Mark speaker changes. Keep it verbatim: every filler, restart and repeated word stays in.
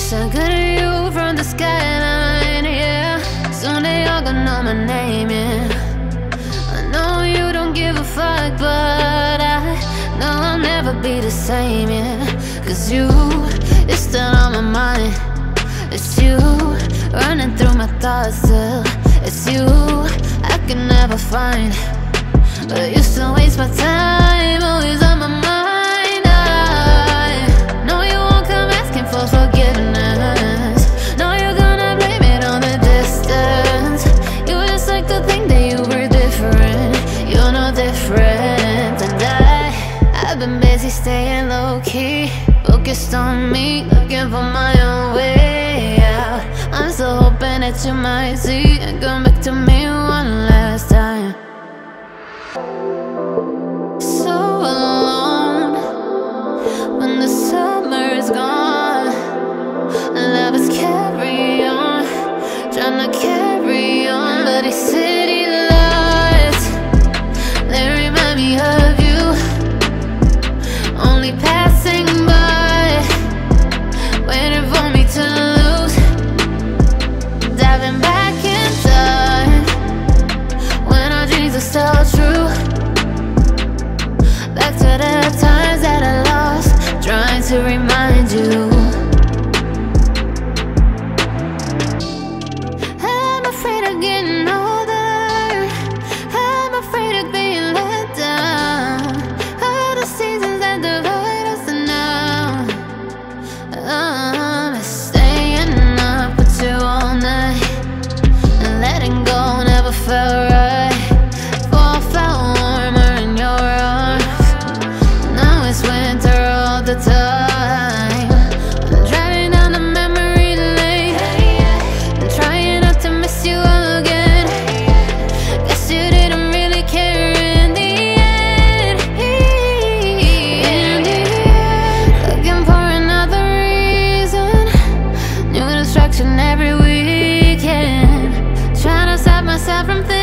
Speaker 1: So good at you from the skyline, yeah. Soon they all gonna know my name, yeah. I know you don't give a fuck, but I know I'll never be the same, yeah. Cause you, you're still on my mind. It's you, running through my thoughts still. It's you, I can never find. But you still waste my time, always on my mind. I know you won't come asking for forgiveness. Know you're gonna blame it on the distance. You just like to think that you were different. You're no different. And I, I've been busy staying low-key, focused on me, looking for my own way out. I'm still hoping that you might see and come back to me one last time. So alone when the summer is gone, love is carry on, trying to carry on. But these city lights, they remind me of you, only passing by, waiting for me to lose. Diving back in time when our dreams are still true. Back to the times that I lost, trying to remind you. I'm afraid of getting older, I'm afraid of being let down. All the seasons that divide us now, I'm staying up with you all night, and letting go never felt right. Fall felt warmer in your arms, now it's winter all the time. I'm driving down the memory lane, and trying not to miss you again. Guess you didn't really care in the end. In the end, looking for another reason, new distraction every weekend, trying to stop myself from thinking